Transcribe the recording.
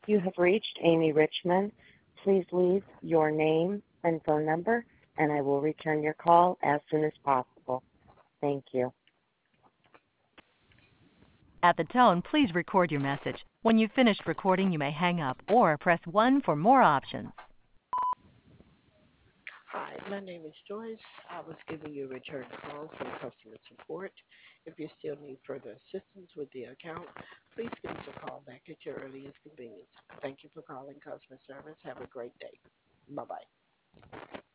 You have reached Amy Richmond. Please leave your name and phone number, and I will return your call as soon as possible. Thank you. At the tone, please record your message. When you've finished recording, you may hang up or press 1 for more options. Hi, my name is Joyce. I was giving you a return call from customer support. If you still need further assistance with the account, please give us a call back at your earliest convenience. Thank you for calling customer service. Have a great day. Bye bye.